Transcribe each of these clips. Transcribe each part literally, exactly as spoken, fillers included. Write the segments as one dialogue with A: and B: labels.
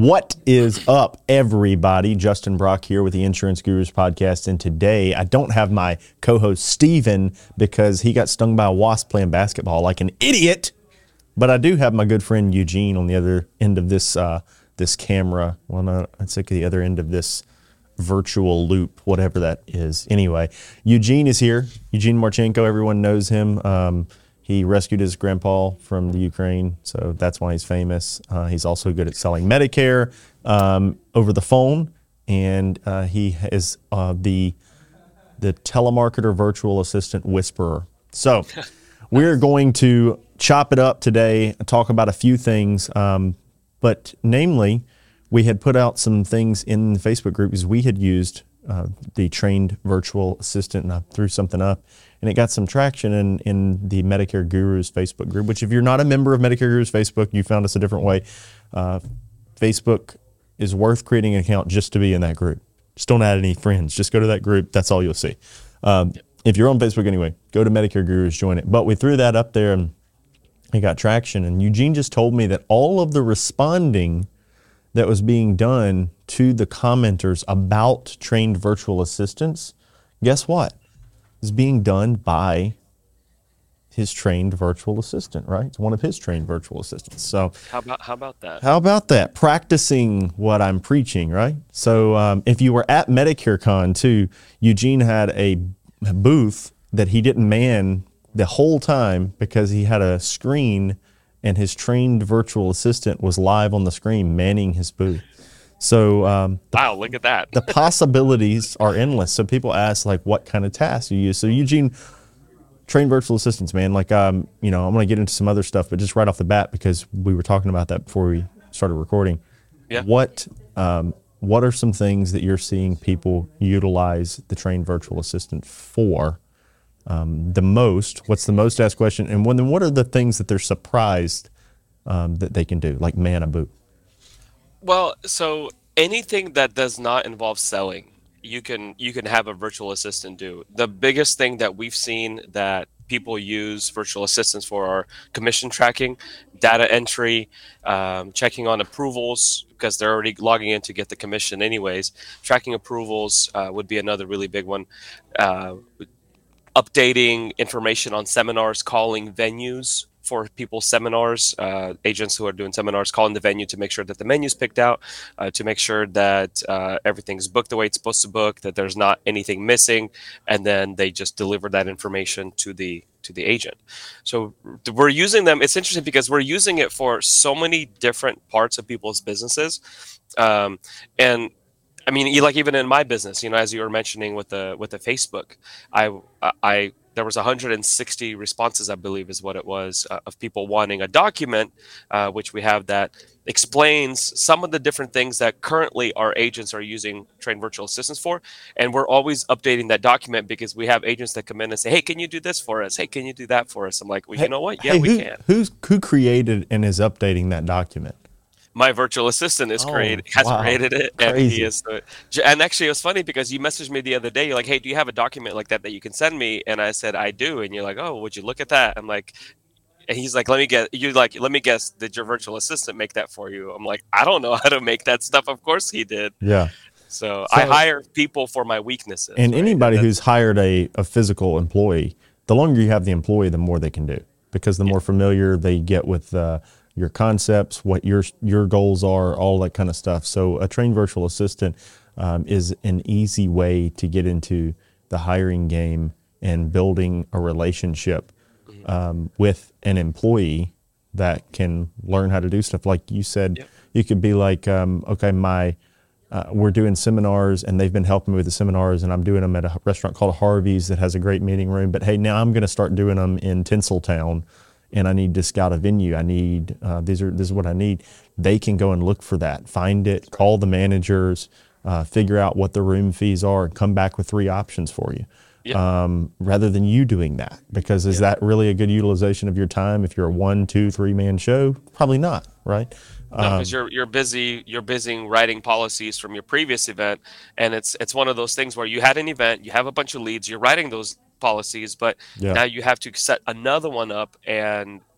A: What is up, everybody? Justin Brock here with the Insurance Gurus podcast, and today I don't have my co-host Steven because he got stung by a wasp playing basketball like an idiot, but I do have my good friend Eugene on the other end of this uh, this camera. Well, no, it's like the other end of this virtual loop, whatever that is. Anyway, Eugene is here. Eugene Marchenko, everyone knows him. Um, He rescued his grandpa from the Ukraine, so that's why he's famous. Uh, he's also good at selling Medicare um, over the phone, and uh, he is uh, the the telemarketer virtual assistant whisperer. So we're going to chop it up today and talk about a few things, um, but namely, we had put out some things in the Facebook group because we had used uh, the trained virtual assistant, and I threw something up. And it got some traction in, in the Medicare Gurus Facebook group, which if you're not a member of Medicare Gurus Facebook, you found us a different way. Uh, Facebook is worth creating an account just to be in that group. Just don't add any friends. Just go to that group. That's all you'll see. Um, if you're on Facebook anyway, go to Medicare Gurus, join it. But we threw that up there and it got traction. And Eugene just told me that all of the responding that was being done to the commenters about trained virtual assistants, guess what? Is being done by his trained virtual assistant, right? It's one of his trained virtual assistants. So
B: how about how about that?
A: How about that? Practicing what I'm preaching, right? So um, if you were at Medicare Con too, Eugene had a booth that he didn't man the whole time because he had a screen and his trained virtual assistant was live on the screen manning his booth. So um, the,
B: wow, look at that.
A: The possibilities are endless. So people ask, like, what kind of tasks you use? So Eugene, trained virtual assistants, man. Like, um, you know, I'm going to get into some other stuff, but just right off the bat, because we were talking about that before we started recording.
B: Yeah.
A: What um, what are some things that you're seeing people utilize the trained virtual assistant for um, the most? What's the most asked question? And when, then what are the things that they're surprised um, that they can do, like man a booth?
B: Well, so anything that does not involve selling, you can you can have a virtual assistant do. The biggest thing that we've seen that people use virtual assistants for are commission tracking, data entry, um, checking on approvals because they're already logging in to get the commission anyways. Tracking approvals uh, would be another really big one. Uh, updating information on seminars, calling venues for people's seminars, uh, agents who are doing seminars, calling the venue to make sure that the menu's picked out, uh, to make sure that uh, everything's booked the way it's supposed to book, that there's not anything missing, and then they just deliver that information to the to the agent. So we're using them. It's interesting because we're using it for so many different parts of people's businesses, um, and I mean, like even in my business, you know, as you were mentioning with the with the Facebook, I I. There was one hundred sixty responses, I believe is what it was, uh, of people wanting a document, uh, which we have that explains some of the different things that currently our agents are using trained virtual assistants for. And we're always updating that document because we have agents that come in and say, hey, can you do this for us? Hey, can you do that for us? I'm like, well,
A: hey,
B: you know what? Yeah,
A: hey,
B: we
A: who,
B: can.
A: Who's, who created and is updating that document?
B: My virtual assistant is
A: oh,
B: created has
A: wow.
B: created it, and
A: Crazy.
B: he is. Uh, and actually, it was funny because you messaged me the other day. You're like, "Hey, do you have a document like that that you can send me?" And I said, "I do." And you're like, "Oh, would you look at that?" I'm like, and he's like, "Let me guess." You like, "Let me guess." Did your virtual assistant make that for you? I'm like, "I don't know how to make that stuff." Of course, he did.
A: Yeah.
B: So,
A: so
B: I hire people for my weaknesses.
A: And
B: right?
A: anybody
B: and
A: who's hired a, a physical employee, the longer you have the employee, the more they can do because the yeah. more familiar they get with. Uh, your concepts, what your your goals are, all that kind of stuff. So a trained virtual assistant um, is an easy way to get into the hiring game and building a relationship um, with an employee that can learn how to do stuff. Like you said, yep. you could be like, um, okay, my uh, we're doing seminars and they've been helping me with the seminars and I'm doing them at a restaurant called Harvey's that has a great meeting room. But hey, now I'm going to start doing them in Tinseltown. And I need to scout a venue. I need, uh, these are, this is what I need. They can go and look for that, find it, call the managers, uh, figure out what the room fees are, and come back with three options for you. Yeah. Um, rather than you doing that. Because is yeah. that really a good utilization of your time if you're a one, two, three man show? Probably not, right?
B: No, because um, you're you're busy you're busy writing policies from your previous event, and it's it's one of those things where you had an event, you have a bunch of leads, you're writing those policies, but yeah. now you have to set another one up and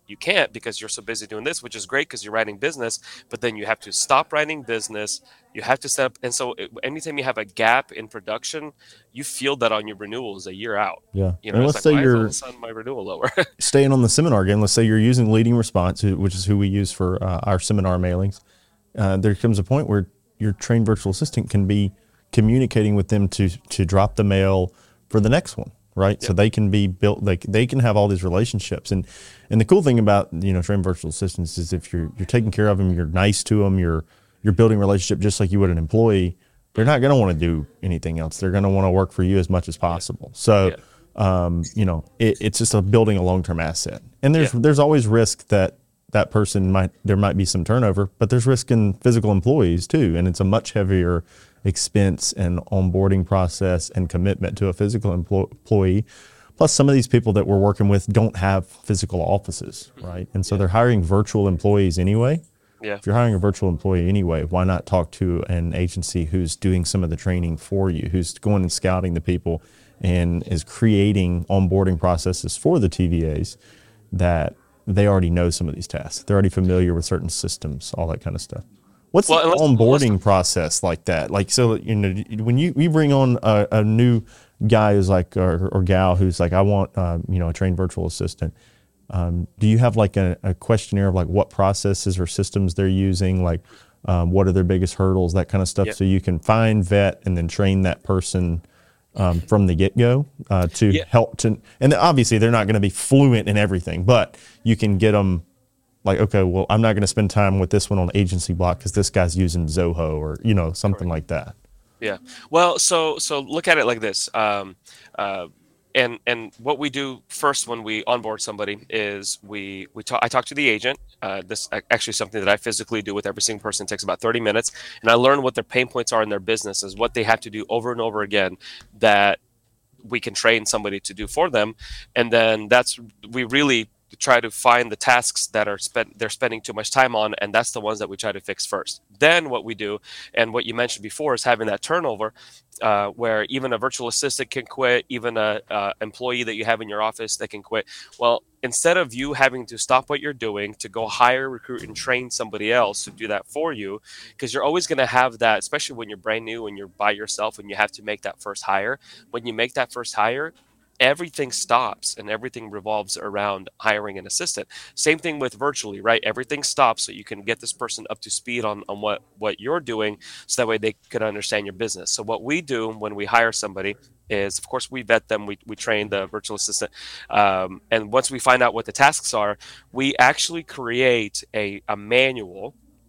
B: you can't because you're so busy doing this, which is great because you're writing business, but then you have to stop writing business. You have to set up. And so it, anytime you have a gap in production, you feel that on your renewals a year out.
A: Yeah.
B: You know,
A: And
B: it's
A: let's
B: like,
A: say
B: why is all of
A: you're
B: a sudden my renewal lower?
A: staying on the seminar game. Let's say you're using Leading Response, who- which is who we use for uh, our seminar mailings. Uh, there comes a point where your trained virtual assistant can be communicating with them to to drop the mail for the next one, right?
B: Yep.
A: So they can be built, like they can have all these relationships. And and the cool thing about, you know, trained virtual assistants is if you're you're taking care of them, you're nice to them, you're you're building a relationship just like you would an employee. They're not going to want to do anything else. They're going to want to work for you as much as possible. So,
B: Yeah.
A: um, you know, it, it's just a building a long-term asset. And there's
B: Yeah.
A: there's always risk that that person might, there might be some turnover, but there's risk in physical employees too. And it's a much heavier expense and onboarding process and commitment to a physical emplo- employee. Plus, some of these people that we're working with don't have physical offices, right? And so they're hiring virtual employees anyway.
B: Yeah.
A: If you're hiring a virtual employee anyway, why not talk to an agency who's doing some of the training for you, who's going and scouting the people and is creating onboarding processes for the T V As that they already know some of these tasks. They're already familiar with certain systems, all that kind of stuff. What's
B: Well,
A: the
B: and let's-
A: onboarding
B: let's-
A: process like that? Like, so, you know, when you, we bring on a, a new guy who's like, or, or gal who's like, I want, um, you know, a trained virtual assistant. Um, do you have like a, a questionnaire of like what processes or systems they're using? Like, um, what are their biggest hurdles, that kind of stuff.
B: Yep.
A: So you can find, vet, and then train that person um, from the get-go uh, to
B: Yeah.
A: help to, and obviously they're not going to be fluent in everything, but you can get them like, okay, well, I'm not going to spend time with this one on agency block because this guy's using Zoho or, you know, something like that.
B: Yeah. Well, so so look at it like this. Um, uh, and and what we do first when we onboard somebody is we we talk. I talk to the agent. Uh, this ac- actually something that I physically do with every single person. It takes about thirty minutes, and I learn what their pain points are in their businesses, what they have to do over and over again that we can train somebody to do for them, and then that's we really try to find the tasks that are spent they're spending too much time on, and that's the ones that we try to fix first. Then what we do, and what you mentioned before, is having that turnover uh, where even a virtual assistant can quit, even a uh, employee that you have in your office that can quit. Well, instead of you having to stop what you're doing to go hire, recruit, and train somebody else to do that for you, because you're always going to have that, especially when you're brand new and you're by yourself and you have to make that first hire. When you make that first hire, everything stops and everything revolves around hiring an assistant. Same thing with virtually, right? Everything stops so you can get this person up to speed on, on what, what you're doing, so that way they can understand your business. So what we do when we hire somebody is, of course, we vet them, we, we train the virtual assistant. Um, and once we find out what the tasks are, we actually create a, a manual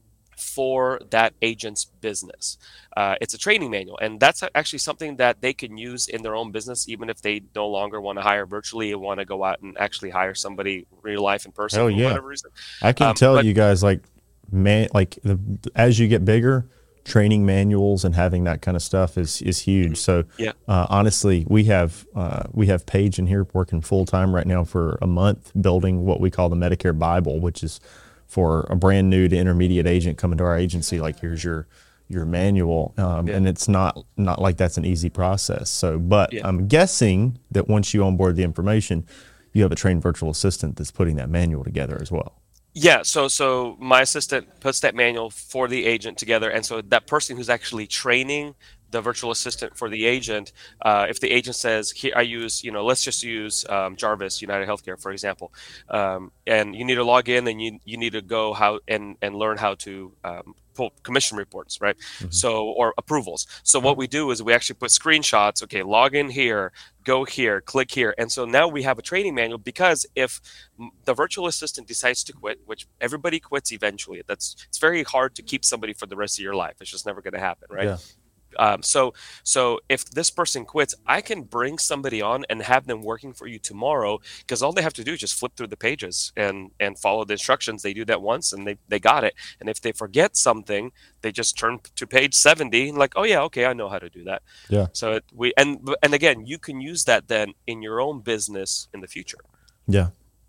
B: for that agent's business. Uh, it's a training manual, and that's actually something that they can use in their own business, even if they no longer want to hire virtually and want to go out and actually hire somebody real life in person
A: Hell
B: for
A: yeah.
B: whatever reason.
A: I can
B: Um,
A: tell
B: but-
A: you guys, like, man, like the, as you get bigger, training manuals and having that kind of stuff is is huge. So,
B: Yeah.
A: uh, honestly, we have uh, we have Paige in here working full time right now for a month, building what we call the Medicare Bible, which is for a brand new to intermediate agent coming to our agency. Like, here's your your manual, um,
B: Yeah.
A: and it's not not like that's an easy process. So, but
B: Yeah.
A: I'm guessing that once you onboard the information, you have a trained virtual assistant that's putting that manual together as well.
B: Yeah, so so my assistant puts that manual for the agent together, and so that person who's actually training the virtual assistant for the agent, uh, if the agent says, "Here, I use, you know, let's just use um, Jarvis United Healthcare, for example," um, and you need to log in, and you you need to go how and and learn how to um, pull commission reports, right? So or approvals. So what we do is we actually put screenshots. Okay, log in here, go here, click here, and so now we have a training manual. Because if m- the virtual assistant decides to quit, which everybody quits eventually, that's it's very hard to keep somebody for the rest of your life. It's just never going to happen, right?
A: Yeah.
B: Um, so, so if this person quits, I can bring somebody on and have them working for you tomorrow, because all they have to do is just flip through the pages and and follow the instructions. They do that once and they they got it. And if they forget something, they just turn to page seventy and like, oh yeah, okay, I know how to do that.
A: Yeah.
B: So it, we and and again, you can use that then in your own business in the future.
A: Yeah.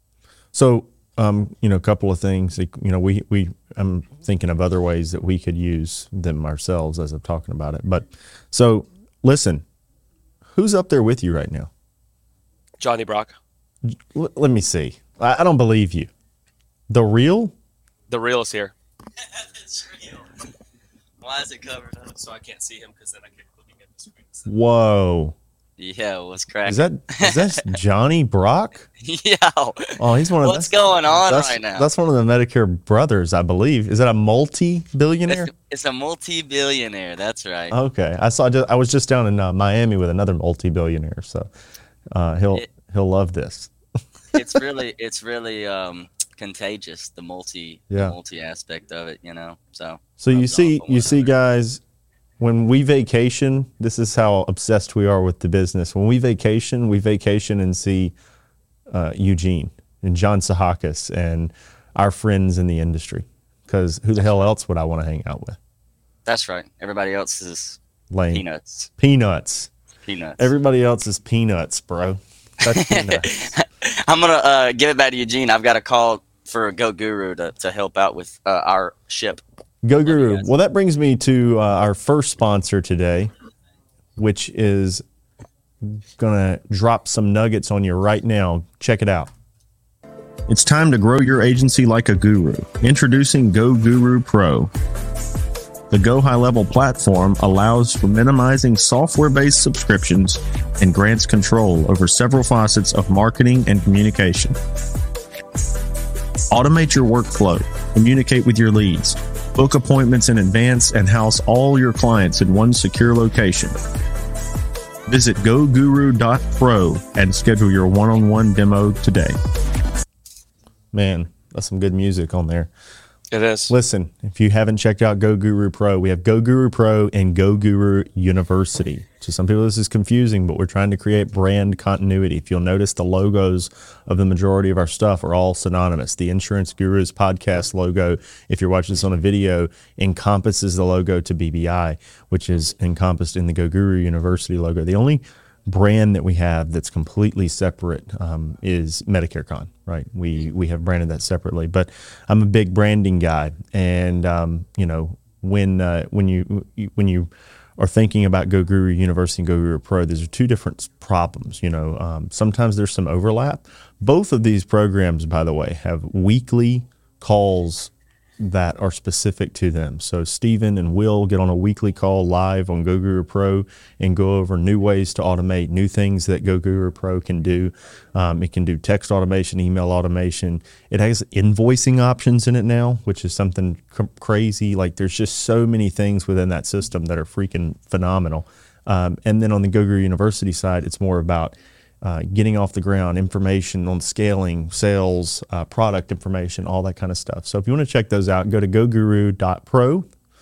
A: So, um, you know, a couple of things, like, you know, we, we, I'm thinking of other ways that we could use them ourselves as I'm talking about it. But so listen, who's up there with you right now?
B: Johnny Brock.
A: L- let me see. I, I don't believe you. The real?
B: The real is here.
C: It's real. Why is it covered up?
B: So I can't see him because then I keep looking at the screen.
A: Whoa.
C: Yeah, what's cracking?
A: Is that is that Johnny Brock?
C: Yo,
A: Oh, he's one of
C: what's going on
A: that's,
C: right now?
A: That's one of the Medicare brothers, I believe. Is that a multi-billionaire?
C: It's, it's a multi-billionaire. That's right.
A: Okay, I saw. I was just down in uh, Miami with another multi-billionaire, so uh, he'll
C: It-
A: he'll love this.
C: it's really, it's really um, contagious. The multi,
A: Yeah.
C: the multi aspect of it, you know. So,
A: So you
C: rubs
A: see,
C: off on
A: you
C: one
A: see,
C: another.
A: guys, when we vacation, this is how obsessed we are with the business. When we vacation, we vacation and see uh, Eugene and John Sahakis and our friends in the industry. Because who the hell else would I want to hang out with?
C: That's right. Everybody else is
A: Lame.
C: peanuts.
A: Peanuts.
C: Peanuts.
A: Everybody else is peanuts, bro. That's peanuts.
C: I'm gonna uh, give it back to Eugene. I've got a call for Go Guru to, to help out with uh, our ship.
A: Go
C: you
A: Guru.
C: guys.
A: Well, that brings me to uh, our first sponsor today, which is going to drop some nuggets on you right now. Check it out. It's time to grow your agency like a guru. Introducing Go Guru Pro. The Go High Level platform allows for minimizing software-based subscriptions and grants control over several facets of marketing and communication. Automate your workflow, communicate with your leads, book appointments in advance, and house all your clients in one secure location. Visit go guru dot pro and schedule your one-on-one demo today. Man, that's some good music on there.
B: It is.
A: Listen, if you haven't checked out Go Guru Pro, we have Go Guru Pro and Go Guru University. To some people, this is confusing, but we're trying to create brand continuity. If you'll notice, the logos of the majority of our stuff are all synonymous. The Insurance Gurus podcast logo, if you're watching this on a video, encompasses the logo to B B I, which is encompassed in the Go Guru University logo. The only brand that we have that's completely separate um, is MedicareCon, right? We we have branded that separately, but I'm a big branding guy, and um, you know when uh, when you when you are thinking about Go Guru University and Go Guru Pro, these are two different problems. You know, um, sometimes there's some overlap. Both of these programs, by the way, have weekly calls that are specific to them. So Stephen and Will get on a weekly call live on Go Guru Pro and go over new ways to automate, new things that Go Guru Pro can do. Um, it can do text automation, email automation. It has invoicing options in it now, which is something cr- crazy. Like there's just so many things within that system that are freaking phenomenal. Um, and then on the Go Guru University side, it's more about Uh, getting off the ground, information on scaling, sales, uh, product information, all that kind of stuff. So if you want to check those out, go to go guru dot pro.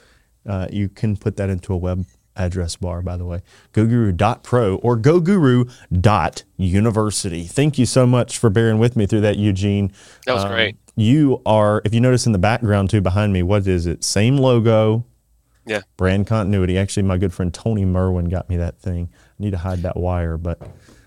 A: Uh, you can put that into a web address bar, by the way, go guru dot pro or go guru dot university. Thank you so much for bearing with me through that, Eugene.
B: That was
A: Um,
B: great.
A: You are, if you notice in the background too behind me, what is it? Same logo,
B: Yeah.
A: brand continuity. Actually, my good friend Tony Merwin got me that thing. I need to hide that wire, but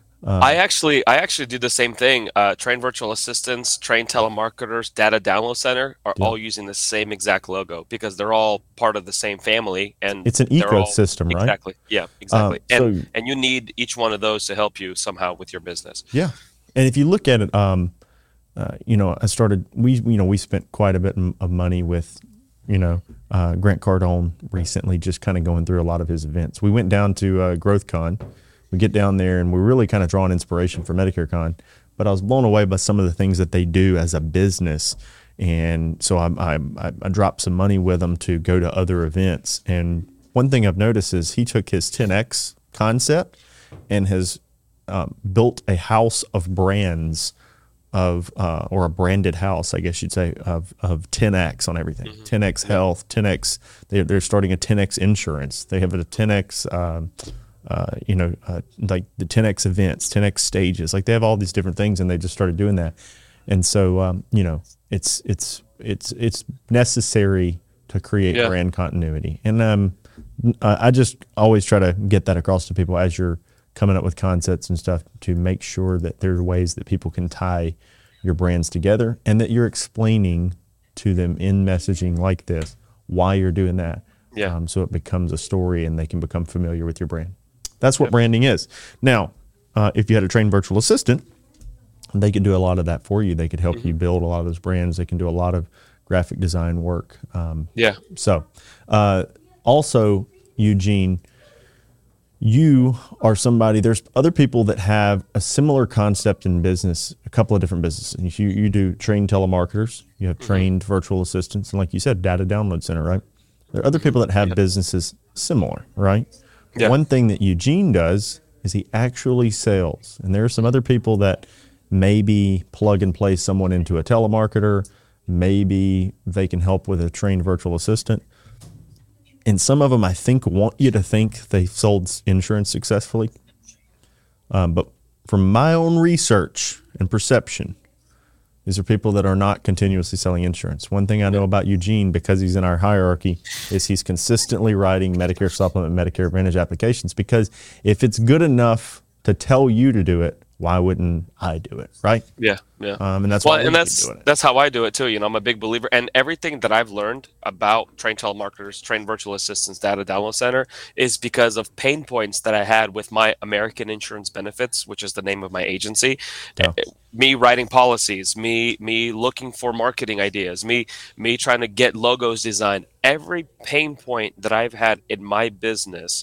B: I actually, I actually do the same thing. Uh, train virtual assistants, train telemarketers, data download center are
A: Yeah.
B: all using the same exact logo because they're all part of the same family, and
A: it's an
B: they're all-
A: ecosystem, right?
B: Exactly. Yeah. Exactly.
A: Um,
B: and
A: so-
B: and you need each one of those to help you somehow with your business.
A: Yeah, and if you look at it, um, uh, you know, I started. We, you know, we spent quite a bit m- of money with, you know, uh, Grant Cardone recently, just kind of going through a lot of his events. We went down to uh, GrowthCon. We get down there and we're really kind of drawing inspiration for MedicareCon. But I was blown away by some of the things that they do as a business. And so I, I, I dropped some money with them to go to other events. And one thing I've noticed is he took his ten X concept and has um, built a house of brands of, uh, or a branded house, I guess you'd say, of, of ten X on everything. Mm-hmm. ten X Health, ten X, they're, they're starting a ten X Insurance. They have a ten X, um, uh, you know, uh, like the ten X events, ten X stages. Like they have all these different things, and they just started doing that. And so, um, you know, it's it's it's it's necessary to create
B: Yeah.
A: brand continuity. And um, I I just always try to get that across to people as you're coming up with concepts and stuff, to make sure that there are ways that people can tie your brands together, and that you're explaining to them in messaging like this why you're doing that.
B: Yeah.
A: Um, so it becomes a story and they can become familiar with your brand. That's what branding is. Now, uh, if you had a trained virtual assistant, they could do a lot of that for you. They could help
B: Mm-hmm.
A: you build a lot of those brands. They can do a lot of graphic design work. Um,
B: Yeah.
A: so, uh, also, Eugene, you are somebody, there's other people that have a similar concept in business, a couple of different businesses. You, you do trained telemarketers, you have trained mm-hmm. virtual assistants, and like you said, data download center, right? There are other people that have
B: Yep.
A: businesses similar, right?
B: Yeah.
A: One thing that Eugene does is he actually sells. And there are some other people that maybe plug and play someone into a telemarketer, maybe they can help with a trained virtual assistant. And some of them, I think, want you to think they sold insurance successfully. Um, but from my own research and perception, these are people that are not continuously selling insurance. One thing I know about Eugene, because he's in our hierarchy, is he's consistently writing Medicare Supplement, Medicare Advantage applications, because if it's good enough to tell you to do it, why wouldn't I do it, right?
B: Yeah, yeah.
A: Um, and that's
B: well,
A: why we
B: and
A: keep
B: that's
A: doing it.
B: that's how I do it too. You know, I'm a big believer, and everything that I've learned about trained telemarketers, trained virtual assistants, data download center, is because of pain points that I had with my American Insurance Benefits, which is the name of my agency.
A: Yeah.
B: Me writing policies, me me looking for marketing ideas, me me trying to get logos designed. Every pain point that I've had in my business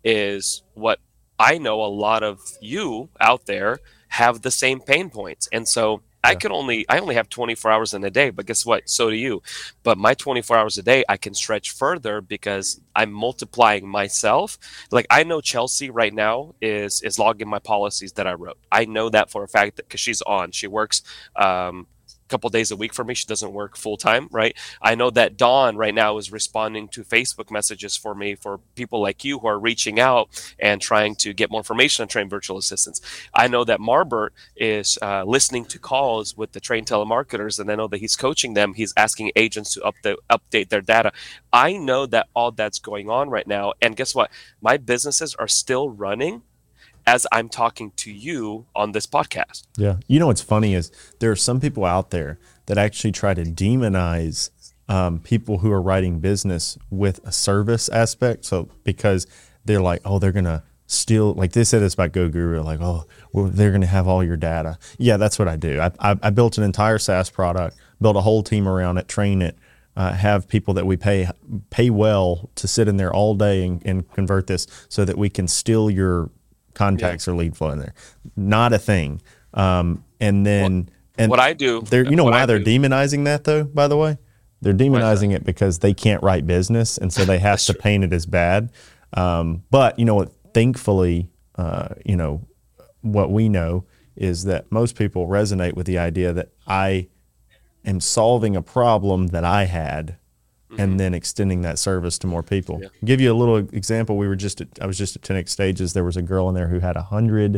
B: is what I know a lot of you out there have the same pain points. And so yeah. I can only, I only have twenty-four hours in a day, but guess what? So do you. But my twenty-four hours a day, I can stretch further because I'm multiplying myself. Like I know Chelsea right now is, is logging my policies that I wrote. I know that for a fact that because she's on, she works, um, couple days a week for me. She doesn't work full time, right? I know that Dawn right now is responding to Facebook messages for me for people like you who are reaching out and trying to get more information on trained virtual assistants. I know that Marbert is uh, listening to calls with the trained telemarketers, and I know that he's coaching them. He's asking agents to update update their data. I know that all that's going on right now, and guess what? My businesses are still running as I'm talking to you on this podcast.
A: Yeah. You know what's funny is there are some people out there that actually try to demonize um, people who are writing business with a service aspect. So because they're like, oh, they're going to steal, like they said this about GoGuru, like, oh, well, they're going to have all your data. Yeah, that's what I do. I, I, I built an entire SaaS product, built a whole team around it, train it, uh, have people that we pay pay well to sit in there all day and, and convert this so that we can steal your contacts yeah. or lead flow in there. Not a thing. Um, and then,
B: what,
A: and
B: what I do,
A: they're, you know why
B: I
A: they're
B: do.
A: demonizing that though, by the way? They're demonizing it because they can't write business. And so they have to
B: true.
A: paint it as bad. Um, but you know what, thankfully, uh, you know, what we know is that most people resonate with the idea that I am solving a problem that I had and then extending that service to more people. Yeah. Give you a little example. We were just at, I was just at ten X Stages. There was a girl in there who had one hundred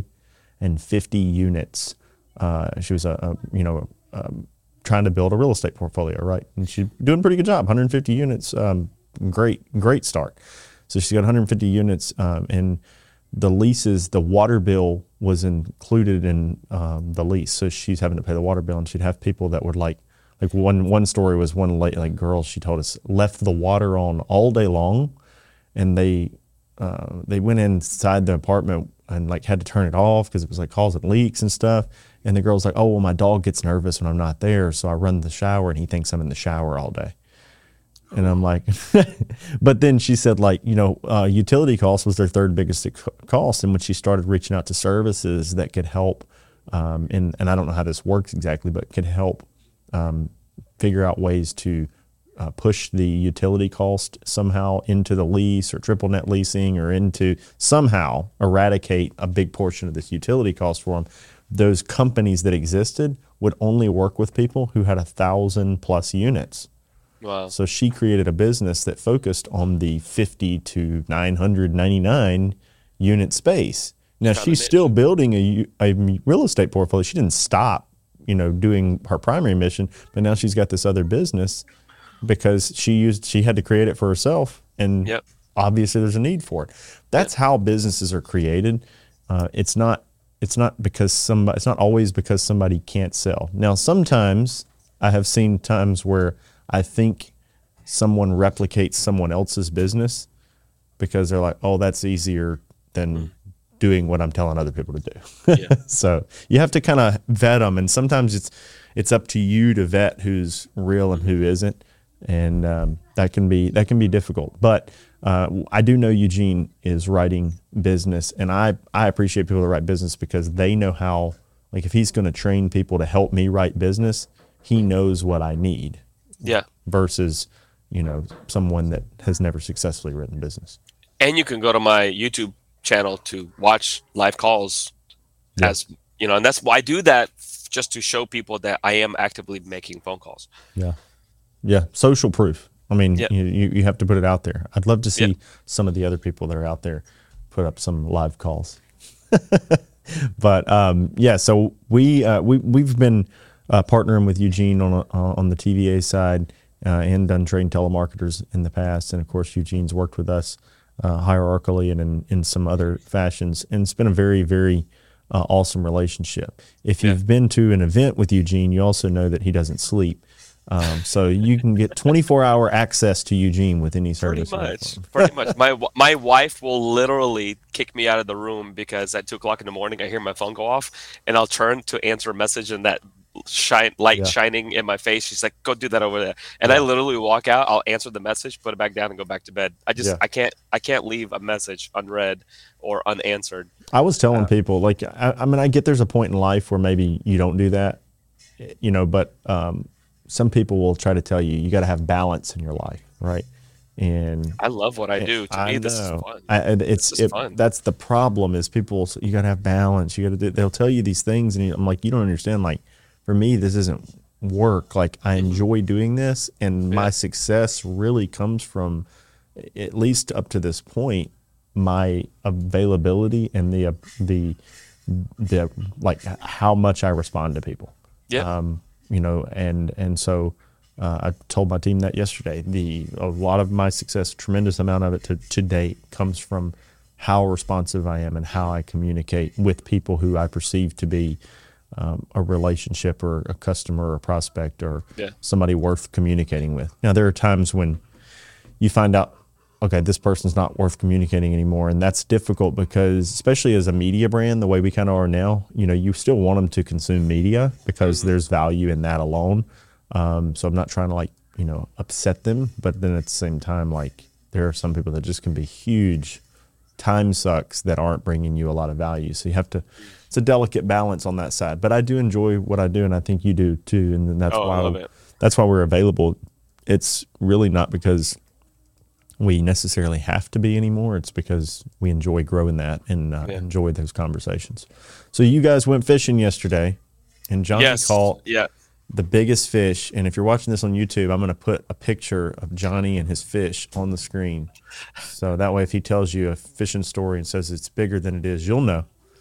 A: fifty units. Uh, she was a, a you know um, trying to build a real estate portfolio, right? And she's doing a pretty good job. one hundred fifty units, um, great great start. So she's got one hundred fifty units, um, and the leases, the water bill was included in um, the lease. So she's having to pay the water bill, and she'd have people that would like. Like one one story was one late, like girl, she told us, left the water on all day long, and they uh, they went inside the apartment and like had to turn it off because it was like causing leaks and stuff. And the girl's like, oh, well, my dog gets nervous when I'm not there, so I run the shower and he thinks I'm in the shower all day. And I'm like, but then she said like, you know, uh, utility costs was their third biggest cost. And when she started reaching out to services that could help, um, and, and I don't know how this works exactly, but could help Um, figure out ways to uh, push the utility cost somehow into the lease or triple net leasing or into somehow eradicate a big portion of this utility cost for them. Those companies that existed would only work with people who had a thousand plus units.
B: Wow.
A: So she created a business that focused on the fifty to nine hundred ninety-nine unit space. Now she's still building a, a real estate portfolio. She didn't stop you know, doing her primary mission, but now she's got this other business because she used, she had to create it for herself. And
B: yep.
A: obviously there's a need for it. That's yep. how businesses are created. Uh, it's not, it's not because somebody, it's not always because somebody can't sell. Now, sometimes I have seen times where I think someone replicates someone else's business because they're like, oh, that's easier than, doing what I'm telling other people to do.
B: Yeah.
A: So you have to kind of vet them, and sometimes it's it's up to you to vet who's real and who isn't, and um, that can be that can be difficult. But uh, I do know Eugene is writing business, and I I appreciate people that write business because they know how. Like if he's going to train people to help me write business, he knows what I need.
B: Yeah.
A: Versus, you know, someone that has never successfully written business.
B: And you can go to my YouTube channel to watch live calls,
A: Yeah.
B: as you know, and that's why I do that just to show people that I am actively making phone calls.
A: Yeah. Yeah. Social proof. I mean,
B: Yep.
A: you, you you have to put it out there. I'd love to see
B: Yep.
A: some of the other people that are out there put up some live calls. But um, yeah, so we uh, we we've been uh, partnering with Eugene on a, uh, on the T V A side uh, and done trained telemarketers in the past, and of course Eugene's worked with us uh, hierarchically and in, in some other fashions, and it's been a very very uh, awesome relationship. If you've
B: Yeah.
A: been to an event with Eugene, you also know that he doesn't sleep. Um, so you can get twenty-four hour access to Eugene with any
B: Pretty
A: service.
B: much. Pretty much. My w- my wife will literally kick me out of the room because at two o'clock in the morning I hear my phone go off, and I'll turn to answer a message, and that shine light
A: Yeah.
B: shining in my face. She's like, "Go do that over there," and I
A: Yeah.
B: literally walk out. I'll answer the message, put it back down, and go back to bed. I just
A: Yeah.
B: I can't I can't leave a message unread or unanswered.
A: I was telling
B: Uh,
A: people, like, I, I mean, I get there's a point in life where maybe you don't do that, you know, but um, some people will try to tell you you got to have balance in your life, right? And
B: I love what I do. To
A: I
B: me, this is
A: know.
B: fun.
A: I, and it's
B: This is
A: it,
B: fun.
A: that's the problem is people say, you got to have balance. You got to do. They'll tell you these things, and you, I'm like, you don't understand. Like, for me, this isn't work. Like, I enjoy doing this, and my
B: Yeah.
A: success really comes from, at least up to this point, my availability and the uh, the the like how much I respond to people.
B: Yeah.
A: Um, you know, and and so uh, I told my team that yesterday. The a lot of my success, tremendous amount of it to, to date, comes from how responsive I am and how I communicate with people who I perceive to be um, a relationship or a customer or a prospect or
B: Yeah.
A: somebody worth communicating with. Now, there are times when you find out, okay, this person's not worth communicating anymore. And that's difficult because, especially as a media brand, the way we kind of are now, you know, you still want them to consume media because
B: Mm-hmm.
A: there's value in that alone. Um, so I'm not trying to like, you know, upset them. But then at the same time, like there are some people that just can be huge time sucks that aren't bringing you a lot of value. So you have to, it's a delicate balance on that side. But I do enjoy what I do. And I think you do too. And then that's
B: Oh, I
A: why,
B: love it.
A: that's why we're available. It's really not because we necessarily have to be anymore. It's because we enjoy growing that and uh,
B: Yeah.
A: enjoy those conversations. So you guys went fishing yesterday, and Johnny
B: Yes.
A: caught
B: Yeah.
A: the biggest fish. And if you're watching this on YouTube, I'm going to put a picture of Johnny and his fish on the screen. So that way, if he tells you a fishing story and says it's bigger than it is, you'll know.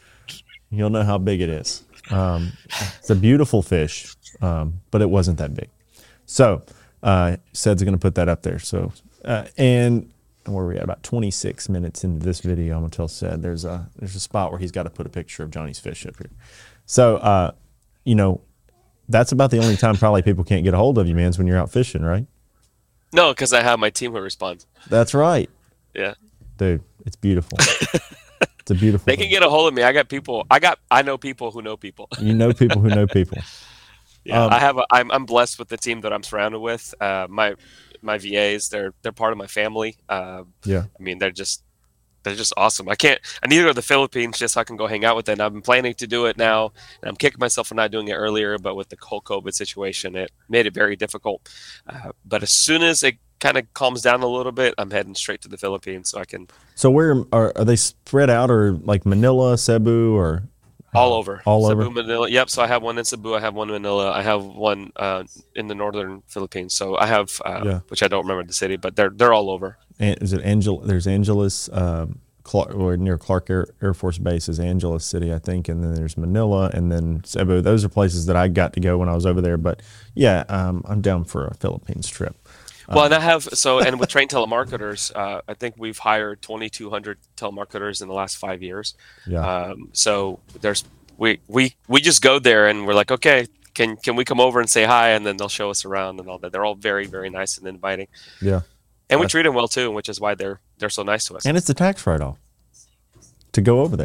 A: You'll know how big it is. Um, it's a beautiful fish, um, but it wasn't that big. So uh, Sed's going to put that up there. So uh, and where are we at? About twenty-six minutes into this video, I'm going to tell Sed there's a there's a spot where he's got to put a picture of Johnny's fish up here. So uh, you know. That's about the only time probably people can't get a hold of you, man, is when you're out fishing, right?
B: No, because I have my team who responds.
A: That's right.
B: Yeah.
A: Dude, it's beautiful. It's a beautiful
B: They
A: thing.
B: can get a hold of me. I got people. I got. I know people who know people.
A: You know people who know people.
B: Yeah,
A: Um,
B: I have. A, I'm. I'm blessed with the team that I'm surrounded with. Uh, my my V As. They're they're part of my family. Uh,
A: Yeah.
B: I mean, they're just they're just awesome. I can't. I need to go to the Philippines just so I can go hang out with them. I've been planning to do it now, and I'm kicking myself for not doing it earlier. But with the whole COVID situation, it made it very difficult. Uh, but as soon as it kind of calms down a little bit, I'm heading straight to the Philippines so I can
A: So where are, are they spread out or like Manila, Cebu, or
B: all over.
A: all
B: Cebu,
A: over?
B: Manila. Yep. So I have one in Cebu. I have one in Manila. I have one uh, in the northern Philippines. So I have, uh,
A: Yeah.
B: which I don't remember the city, but they're they're all over.
A: An- Is it Angel? There's Angeles, um, Clark, or near Clark Air, Air Force Base is Angeles City, I think, and then there's Manila, and then Cebu. Those are places that I got to go when I was over there. But yeah, um, I'm down for a Philippines trip.
B: Well, and I have so and with trained telemarketers, uh, I think we've hired twenty-two hundred telemarketers in the last five years.
A: Yeah.
B: Um, so there's we we we just go there and we're like, okay, can can we come over and say hi? And then they'll show us around and all that. They're all very very nice and inviting,
A: Yeah.
B: and we treat them well too, which is why they're they're so nice to us.
A: And it's a tax write-off to go over there.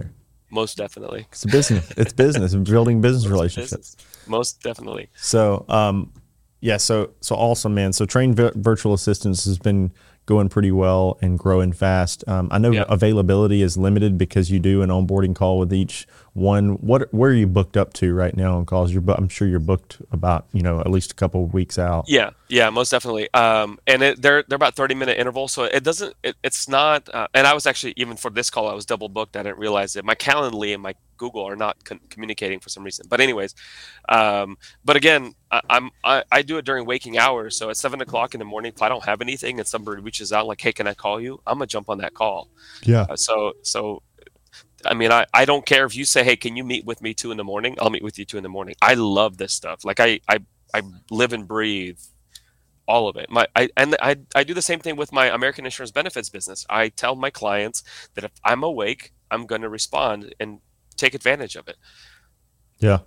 B: most definitely.
A: It's a business. It's business and building business
B: Most
A: relationships.
B: business. Most definitely.
A: So, um, yeah, so so awesome, man. So, Train vi- Virtual Assistants has been going pretty well and growing fast. Um, I know
B: Yeah.
A: availability is limited because you do an onboarding call with each one. What where are you booked up to right now on calls? You're, bu- I'm sure you're booked about you know at least a couple of weeks out.
B: Yeah, yeah, most definitely. Um, and it, they're they're about thirty minute intervals, so it doesn't. It, it's not. Uh, and I was actually even for this call, I was double booked. I didn't realize it. My Calendly and my Google are not con- communicating for some reason. But anyways, um, but again, I, I'm I, I do it during waking hours. So at seven o'clock in the morning, if I don't have anything and somebody reaches out like, "Hey, can I call you?" I'm gonna jump on that call.
A: Yeah.
B: Uh, so so I mean, I, I don't care if you say, "Hey, can you meet with me two in the morning?" I'll meet with you two in the morning. I love this stuff. Like I I, I live and breathe all of it. My I and I I do the same thing with my American Insurance Benefits business. I tell my clients that if I'm awake, I'm going to respond and take advantage of it.
A: Yeah.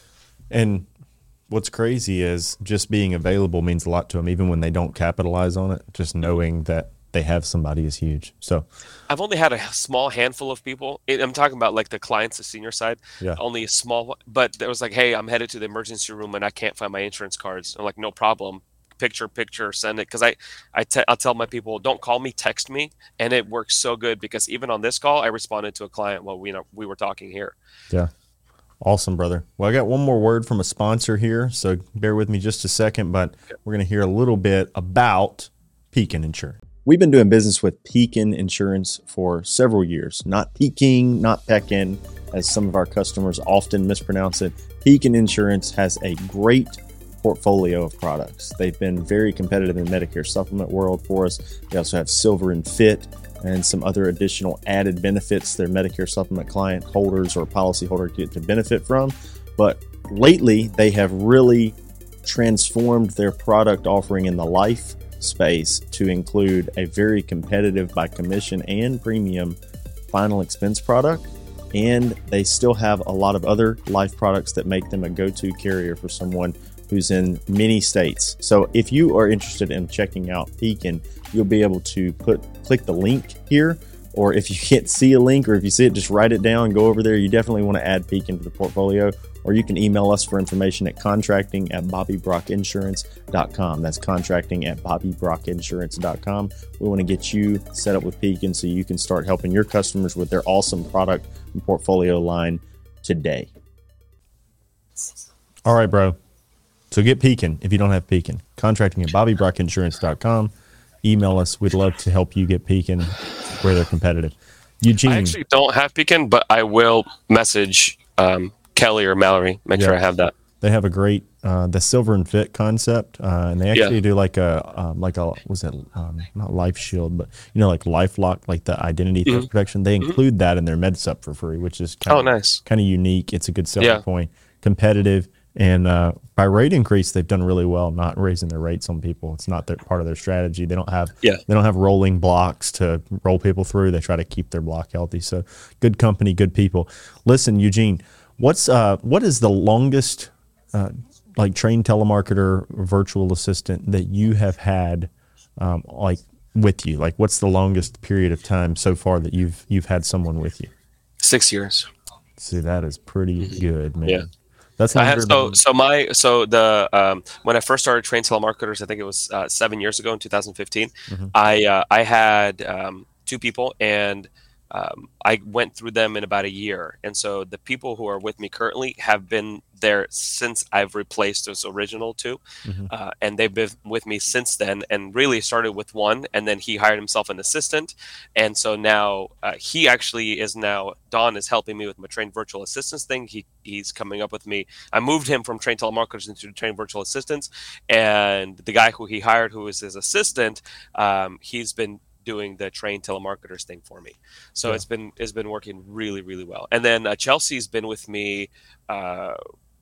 A: And what's crazy is just being available means a lot to them, even when they don't capitalize on it. Just knowing that they have somebody is huge. So
B: I've only had a small handful of people. I'm talking about like the clients, the senior side.
A: Yeah.
B: Only a small, but there was like, "Hey, I'm headed to the emergency room and I can't find my insurance cards." I'm like, "No problem. Picture, picture, send it." Because I, I te- I'll tell my people, "Don't call me, text me," and it works so good because even on this call, I responded to a client while we know we were talking here.
A: yeah. Awesome, brother. Well, I got one more word from a sponsor here, so bear with me just a second, but we're going to hear a little bit about Pekin Insurance. We've been doing business with Pekin Insurance for several years. Not Peking, not Pekin, as some of our customers often mispronounce it. Pekin Insurance has a great portfolio of products. They've been very competitive in the Medicare supplement world for us. They also have Silver and Fit and some other additional added benefits their Medicare supplement client holders or policyholder get to benefit from. But lately, they have really transformed their product offering in the life space to include a very competitive by commission and premium final expense product. And they still have a lot of other life products that make them a go-to carrier for someone who's in many states. So if you are interested in checking out Pekin, you'll be able to put click the link here, or if you can't see a link, or if you see it, just write it down and go over there. You definitely want to add Pekin to the portfolio, or you can email us for information at contracting at bobby brock insurance dot com. That's contracting at bobby brock insurance dot com. We want to get you set up with Pekin so you can start helping your customers with their awesome product and portfolio line today. All right, bro. So get Pekin if you don't have Pekin. Contracting at bobby brock insurance dot com. Email us. We'd love to help you get Pekin where they're competitive. Eugene.
B: I actually don't have Pekin, but I will message um, Kelly or Mallory. Make
A: Yeah.
B: sure I have that.
A: They have a great uh, the Silver and Fit concept, uh, and they actually
B: Yeah.
A: do like a um, like a was it um, not Life Shield, but you know like LifeLock, like the identity theft
B: Mhm.
A: protection. They include that in their MedSup for free, which is kind
B: Oh,
A: of
B: nice.
A: kind of unique. It's a good selling
B: Yeah.
A: point, competitive, and uh, by rate increase, they've done really well, not raising their rates on people. It's not their, part of their strategy. They don't have
B: Yeah.
A: they don't have rolling blocks to roll people through. They try to keep their block healthy. So good company, good people. Listen, Eugene, what's uh what is the longest uh, like trained telemarketer virtual assistant that you have had um, like with you? Like what's the longest period of time so far that you've you've had someone with you?
B: Six years.
A: See, that is pretty good, man.
B: Yeah.
A: That's
B: I
A: longer
B: had, so
A: than,
B: so my so the um, when I first started train telemarketers, I think it was uh, seven years ago in two thousand fifteen.
A: Mhm.
B: I uh, I had um, two people, and um, I went through them in about a year. And so the people who are with me currently have been there since I've replaced those original two,
A: Mhm.
B: uh, and they've been with me since then. And really started with one, and then he hired himself an assistant, and so now uh, he actually is now Don is helping me with my trained virtual assistants thing. He he's coming up with me. I moved him from trained telemarketers into trained virtual assistants, and the guy who he hired, who is his assistant, um, he's been doing the trained telemarketers thing for me. So
A: Yeah.
B: it's been it's been working really really well. And then uh, Chelsea's been with me uh,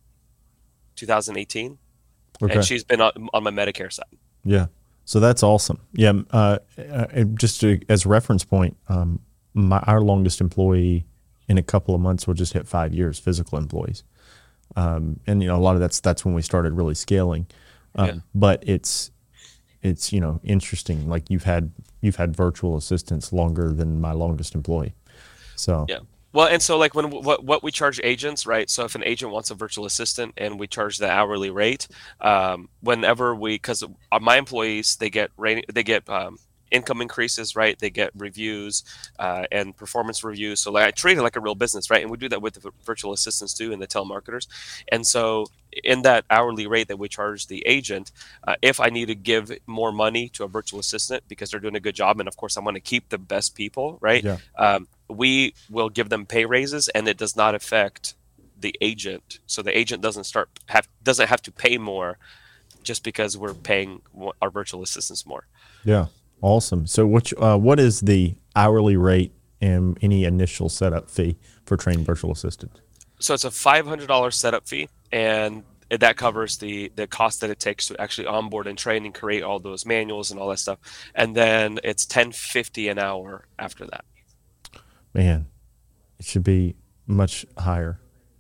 B: two thousand eighteen,
A: Okay.
B: and she's been on, on my Medicare side.
A: Yeah. So that's awesome. Yeah. Uh, uh, just to, as a reference point, um, my, our longest employee in a couple of months will just hit five years, physical employees. Um, and, you know, a lot of that's, that's when we started really scaling. Um,
B: Yeah.
A: But it's, it's, you know, interesting. Like you've had, you've had virtual assistants longer than my longest employee. So
B: Yeah. Well, and so like when what what we charge agents, right? So if an agent wants a virtual assistant and we charge the hourly rate, um, whenever we, because my employees they get rate, they get um, income increases, right? They get reviews uh, and performance reviews. So like I treat it like a real business, right? And we do that with the virtual assistants too, and the telemarketers. And so in that hourly rate that we charge the agent, uh, if I need to give more money to a virtual assistant because they're doing a good job, and of course I want to keep the best people, right?
A: Yeah.
B: Um, we will give them pay raises, and it does not affect the agent. So the agent doesn't start have doesn't have to pay more just because we're paying our virtual assistants more.
A: Yeah. Awesome. So what uh, what is the hourly rate and any initial setup fee for trained virtual assistants?
B: So it's a five hundred dollars setup fee, and that covers the the cost that it takes to actually onboard and train and create all those manuals and all that stuff. And then it's ten fifty an hour after that.
A: Man, it should be much higher.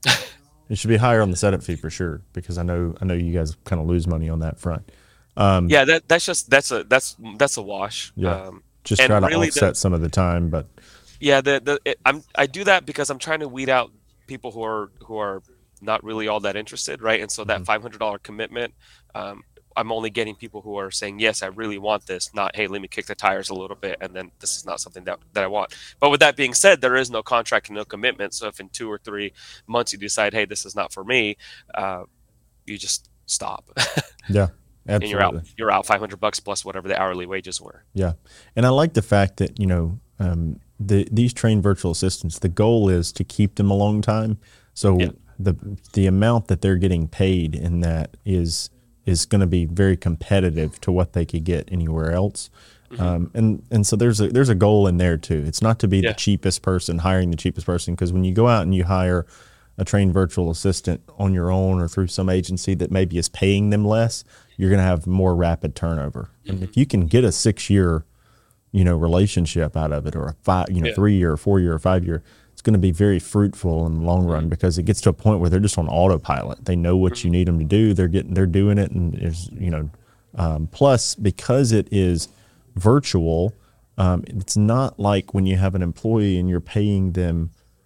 A: It should be higher on the setup fee for sure, because I know I know you guys kind of lose money on that front. Um,
B: yeah, that that's just that's a that's that's a wash.
A: Yeah,
B: um,
A: just try to really offset the, some of the time, but
B: yeah, the the it, I'm I do that because I'm trying to weed out people who are who are not really all that interested, right? And so that mm-hmm. five hundred dollars commitment, um, I'm only getting people who are saying, yes, I really want this, not, hey, let me kick the tires a little bit, and then this is not something that, that I want. But with that being said, there is no contract and no commitment. So if in two or three months you decide, hey, this is not for me, uh, you just stop.
A: Yeah, absolutely.
B: And you're out, you're out five hundred bucks plus whatever the hourly wages were.
A: Yeah. And I like the fact that, you know, um, the, these trained virtual assistants, the goal is to keep them a long time. So yeah. the, the amount that they're getting paid in that is, is going to be very competitive to what they could get anywhere else. Mm-hmm. Um, and, and so there's a, there's a goal in there too. It's not to be yeah. the cheapest person, hiring the cheapest person. Cause when you go out and you hire a trained virtual assistant on your own or through some agency that maybe is paying them less, you're going to have more rapid turnover. Mm-hmm. And if you can get a six year, you know, relationship out of it, or a five, you know, yeah. three year, four year, or five year, it's going to be very fruitful in the long run, because it gets to a point where they're just on autopilot. They know what you need them to do. They're getting, they're doing it. And there's, you know, um, plus because it is virtual, um, it's not like when you have an employee and you're paying them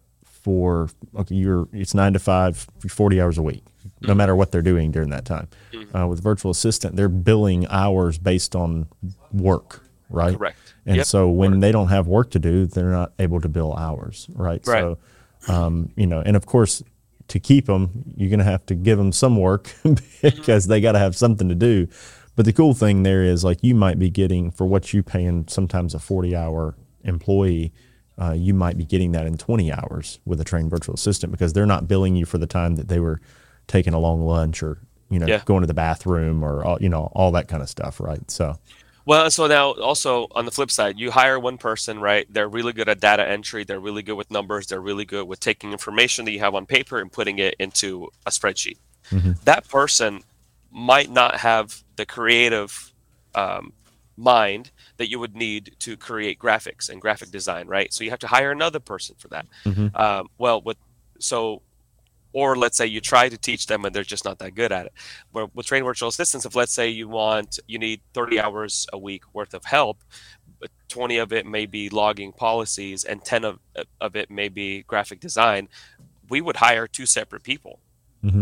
A: for, okay, you're, it's nine to five, forty hours a week, no matter what they're doing during that time. Uh, with virtual assistant, they're billing hours based on work, right?
B: Correct.
A: And
B: yep.
A: so when they don't have work to do, they're not able to bill hours, right?
B: Right.
A: So, um, you know, and of course, to keep them, you're going to have to give them some work because they got to have something to do. But the cool thing there is, like, you might be getting, for what you paying sometimes a forty hour employee, uh, you might be getting that in twenty hours with a trained virtual assistant, because they're not billing you for the time that they were taking a long lunch, or, you know, yeah. going to the bathroom, or, all, you know, all that kind of stuff, right? So.
B: Well, so now also on the flip side, you hire one person, right? They're really good at data entry. They're really good with numbers. They're really good with taking information that you have on paper and putting it into a spreadsheet. Mm-hmm. That person might not have the creative um, mind that you would need to create graphics and graphic design, right? So you have to hire another person for that. Mm-hmm. Um, well, with so. Or let's say you try to teach them and they're just not that good at it. But with trained virtual assistants, if let's say you want, you need thirty hours a week worth of help, but twenty of it may be logging policies and ten of, of it may be graphic design, we would hire two separate people. Mm-hmm.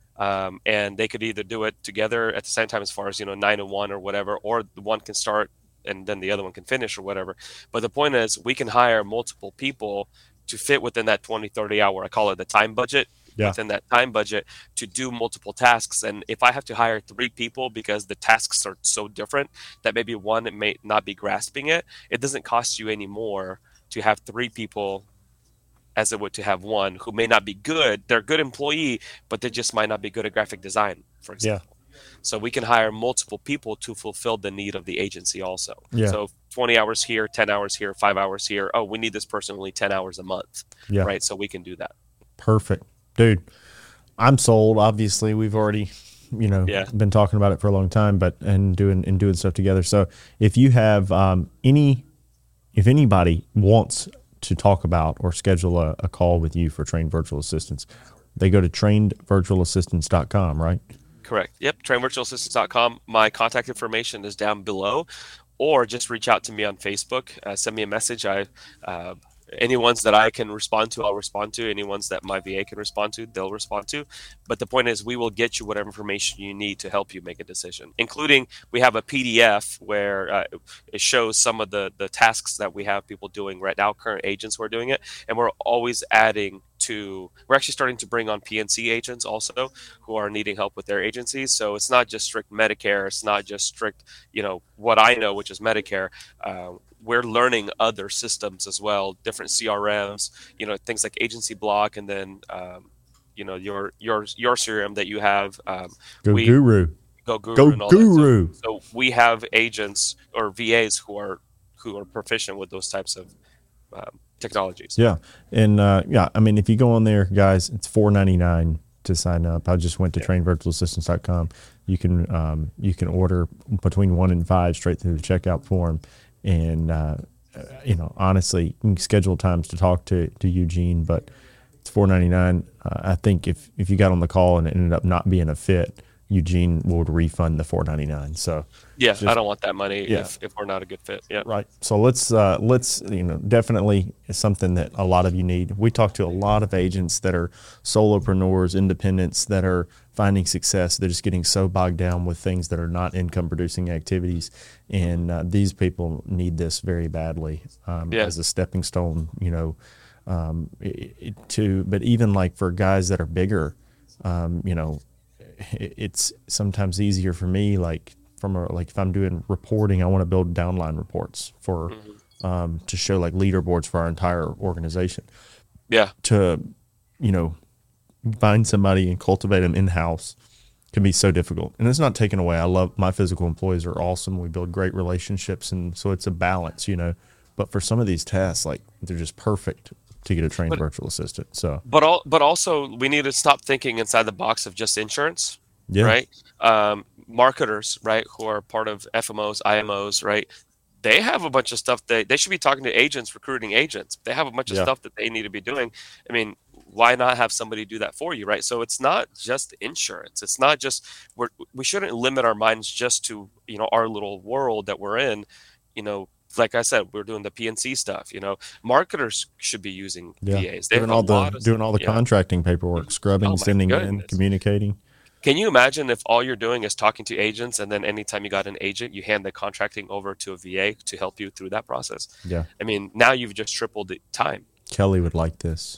B: Um, and they could either do it together at the same time, as far as, you know, nine to one or whatever, or the one can start and then the other one can finish or whatever. But the point is, we can hire multiple people to fit within that twenty, thirty hour, I call it the time budget. Yeah. Within that time budget to do multiple tasks. And if I have to hire three people because the tasks are so different that maybe one may not be grasping it, it doesn't cost you any more to have three people as it would to have one who may not be good. They're a good employee, but they just might not be good at graphic design, for example. Yeah. So we can hire multiple people to fulfill the need of the agency also. Yeah. So twenty hours here, ten hours here, five hours here. Oh, we need this person only ten hours a month. Yeah. Right. So we can do that.
A: Perfect. Dude, I'm sold. Obviously, we've already, you know, yeah. been talking about it for a long time, but and doing and doing stuff together. So if you have um, any, if anybody wants to talk about or schedule a, a call with you for trained virtual assistants, they go to trained virtual assistants dot com, right?
B: Correct. Yep. trained virtual assistants dot com. My contact information is down below, or just reach out to me on Facebook. Uh, send me a message. I. Uh, any ones that I can respond to, I'll respond to. Any ones that my V A can respond to, they'll respond to. But the point is, we will get you whatever information you need to help you make a decision, including we have a P D F where uh, it shows some of the, the tasks that we have people doing right now, current agents who are doing it. And we're always adding to, we're actually starting to bring on P N C agents also who are needing help with their agencies. So it's not just strict Medicare. It's not just strict, you know, what I know, which is Medicare. Uh, we're learning other systems as well, different C R Ms, you know, things like Agency Block, and then, um, you know, your your your C R M that you have. Um,
A: Go
B: we,
A: Guru.
B: Go Guru.
A: Go
B: and all
A: Guru.
B: That. So, so we have agents or V As who are who are proficient with those types of um, technologies.
A: Yeah, and uh, yeah, I mean, if you go on there, guys, it's four ninety-nine to sign up. I just went to
B: Yeah.
A: train virtual assistants dot com. You can um, you can order between one and five straight through the checkout form. And, uh, you know, honestly, you can schedule times to talk to, to Eugene, but it's four ninety-nine. Uh, I think if, if you got on the call and it ended up not being a fit, Eugene would refund the four ninety-nine. So
B: yeah,
A: just,
B: I don't want that money
A: yeah.
B: if, if we're not a good fit. Yeah.
A: Right. So let's, uh, let's, you know, definitely is something that a lot of you need. We talk to a lot of agents that are solopreneurs, independents that are finding success. They're just getting so bogged down with things that are not income producing activities. And uh, these people need this very badly um,
B: Yeah.
A: as a stepping stone, you know, um, it, it, to, but even like for guys that are bigger, um, you know, it, it's sometimes easier for me, like from a, like if I'm doing reporting, I want to build downline reports for,
B: Mm-hmm.
A: um, to show like leaderboards for our entire organization.
B: Yeah.
A: To, you know, find somebody and cultivate them in-house can be so difficult. And it's not taken away. I love my physical employees are awesome. We build great relationships. And so it's a balance, you know, but for some of these tasks, like they're just perfect to get a trained
B: But-
A: virtual assistant. So
B: But all, but also we need to stop thinking inside the box of just insurance,
A: yeah,
B: right? Um, marketers, right, who are part of F M Os, I M Os, right? They have a bunch of stuff that they should be talking to agents, recruiting agents. They have a bunch of
A: Yeah.
B: stuff that they need to be doing. I mean, why not have somebody do that for you, right? So it's not just insurance. It's not just we're, we shouldn't limit our minds just to, you know, our little world that we're in. You know, like I said, we're doing the P N C stuff. You know, marketers should be using
A: yeah.
B: V As. They
A: Doing
B: have
A: all
B: a
A: the
B: lot of
A: doing all the
B: yeah.
A: contracting paperwork, scrubbing,
B: Oh my
A: sending in,
B: goodness.
A: communicating.
B: Can you imagine if all you're doing is talking to agents, and then anytime you got an agent, you hand the contracting over to a V A to help you through that process?
A: Yeah.
B: I mean, now you've just tripled the time.
A: Kelly would like this.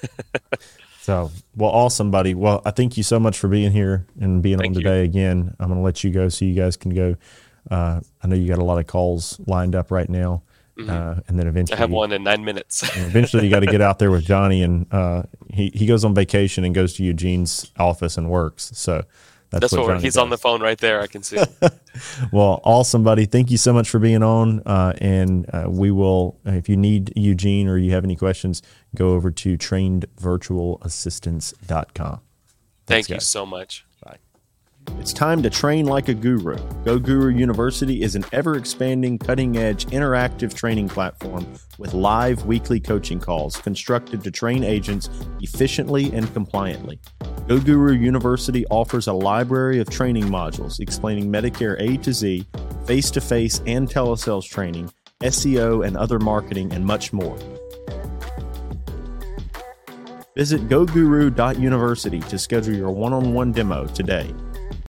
A: So, well, awesome, buddy. Well, I thank you so much for being here and being
B: Thank
A: on
B: you.
A: today again. I'm going to let you go so you guys can go. Uh, I know you got a lot of calls lined up right now. Uh, and then eventually,
B: I have one in nine minutes.
A: and eventually you got to get out there with Johnny, and uh, he, he goes on vacation and goes to Eugene's office and works. So that's,
B: That's
A: what,
B: what we're,
A: Johnny
B: he's
A: does.
B: on the phone right there. I can see.
A: Well, awesome, buddy. Thank you so much for being on. Uh, and uh, we will, if you need Eugene or you have any questions, go over to trained virtual assistants dot com.
B: Thank you
A: guys.
B: so much.
A: It's time to train like a guru. GoGuru University is an ever-expanding, cutting-edge, interactive training platform with live weekly coaching calls constructed to train agents efficiently and compliantly. GoGuru University offers a library of training modules explaining Medicare A to Z, face-to-face and telesales training, S E O and other marketing, and much more. Visit go guru dot university to schedule your one-on-one demo today.